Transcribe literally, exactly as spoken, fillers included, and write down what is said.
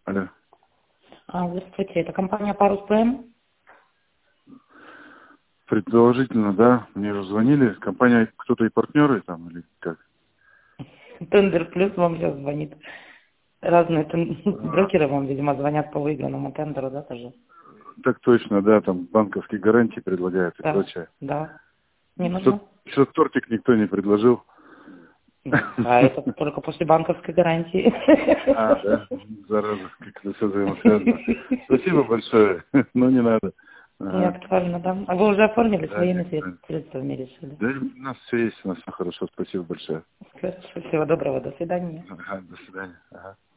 Алло. А, здравствуйте, это компания Парус ПМ. Предположительно, да. Мне уже звонили. Компания, кто-то и партнеры там или как? Тендер Плюс вам сейчас звонит. Разные тен- А, брокеры вам, видимо, звонят по выигранному тендеру, да, тоже? так точно, да. Там банковские гарантии предлагают и Да, прочее. да. Не Что, нужно? что тортик никто не предложил. Ну, а это только после банковской гарантии. А, да? Зараза, как это все взаимосвязано. Спасибо большое, но не надо. Не Ага. актуально, да? А вы уже оформили Да, не своими актуально. сред- средствами, решили? Да, у нас все есть, у нас все хорошо. Спасибо большое. Хорошо, всего доброго, до свидания. Ага, до свидания. Ага.